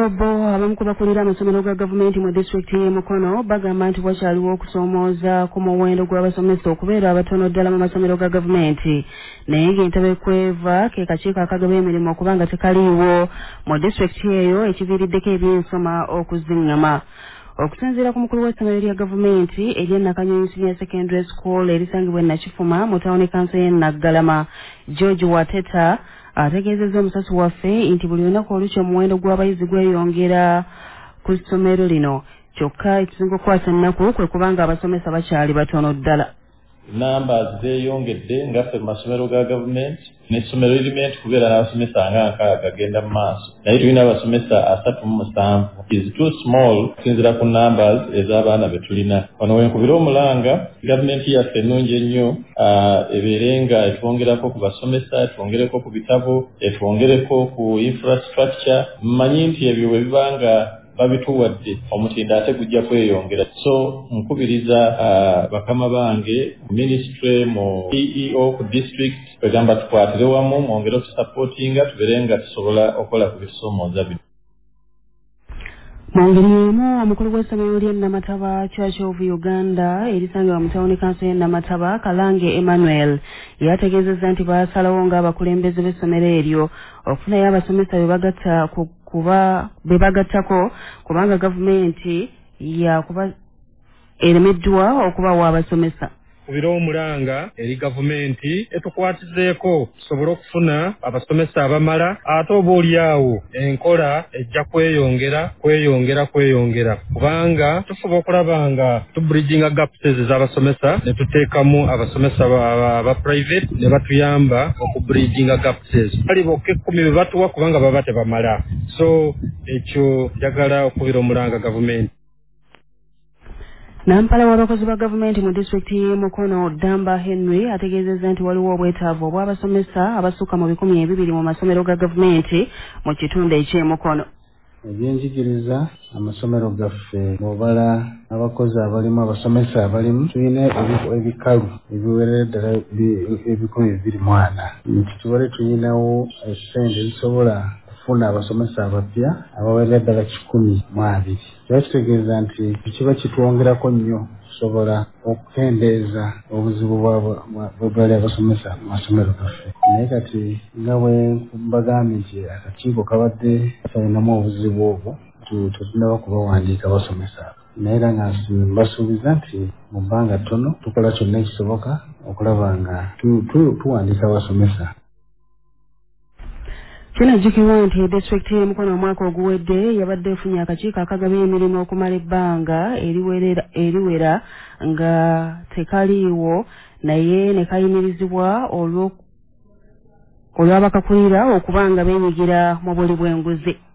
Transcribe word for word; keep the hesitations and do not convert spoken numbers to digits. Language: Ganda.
Bobo abamu ku bakulira amasomero ga gavumenti mu disitulikiti y'e Mukono bagamba nti wakyaliwo okusoomooza ku muwendo gw'abasomesa okubeera abatono ddala mu masomero ga gavumenti naye ng'entebe kweva ke kakiiko akagaba emirimu okuba nga tekaliiwo mu disitulikiti eyo ekiviiriddeko ebyensoma okuziŋŋama. Okusinziira ku mukulu w'essomero lya gavumenti ery'e Nakanyonyi Senior Secondary School erisangibwa e Nakifuma mu tawuni kanso y'e Naggalama, George Wateta ategeezezza omusasi waffe nti buli lunaku olukya omuwendo gw'abayizi gweyongera ku ssomero lino kyokka ekisinga okukwasa ennaku kwe kubanga abasomesa bakyali batono ddala. Numbers zeeyongedde ngaffe mu masomero ga gavumenti n'essomero erimenti kubeera n'abasomesa nga nkaaga gagenda mu maaso naye tulina abasomesa asatu mu musanvu is too small okusinziira ku numbers ez'abaana be tulina. Wano wenkubira omulanga gavumenti yaffe ennungi ennyo ebeere nga etwongerako ku basomesa, etwongereko ku bitabo, etwongereko ku infrastructure. Mmanyi nti ebyo bwe biba nga babituwadde omutindo ate gujja kweyongera. So nkubiriza uh, bakama bange ministry mu P E O ku district kwegamba tukwatire wamu mwongere okusupportinga tubeere nga tusobola okukola ku bisoomooza bino. Mu ngeri emu omukulu w'essomero ly'e Namataba Church of Uganda erisangibwa mu tawuni kanso y'e Namataba Kalange Emmanuel yategeezezza nti baasalawo ng'abakulembeze b'essomero eryo okufunayo abasomesa be bagatta kuba be bagattako kubanga gavumenti yakuba eremeddwa okubawa abasomesa. Kubira omulanga eri gavumenti etukwatizeeko tusobole okufuna abasomesa abamala ate oba oliawo enkola ejja kweyongera kweyongera kweyongera kubanga tufuba okulaba nga tubridginga gaps ez'abasomesa ne tuteekamu abasomesa aba private ne batuyamba okubridginga gaps ezo. Bali bokka ekkumi be batuwa kubanga baba tebamala. So ekyo njagala okubira omulanga gavumenti. Nampala w'abakozi ba gavumenti mu disitulikiti y'e Mukono Damba Henry ategeezezza nti waliwo obwetaavu obw'abasomesa abasukka mu bikumi ebibiri mu masomero ga gavumenti mu kitundu eky'e Mukono. Ebyenjigiriza amasomero gaffe mubala abakozi abalimu abasomesa abalimu tulina ebikalu ebiwerera ddala ebikumi bibiri mu ana. Kitubale tulinawo essente ezisobola kufuna abasomesa abapya abawerera ddala kikumi mu abiri. Kiba kitegeeza nti kiba kitwongerako nnyo okusobola okukendeeza obuzibu bw'obwali abasomesa mu masomero gaffe. Naye kati nga bwe mbagambye nti akakiiko kabadde kalinamu obuzibu obwo tetunaba kubawandiika abasomesa. Naye era nga mbasuubiza nti mu bbanga ttono tukola kyonna ekisoboka okulaba nga tuwandiika abasomesa. Kinajjukirwa nti disitulikiti y'e Mukono omwaka oguwedde yabadde efunye akakiiko akagaba emirimu okumala ebbanga eriwera nga tekaliiwo naye ne kayimirizibwa olw'abakakulira okuba nga beenyigira mu buli bw'enguzi.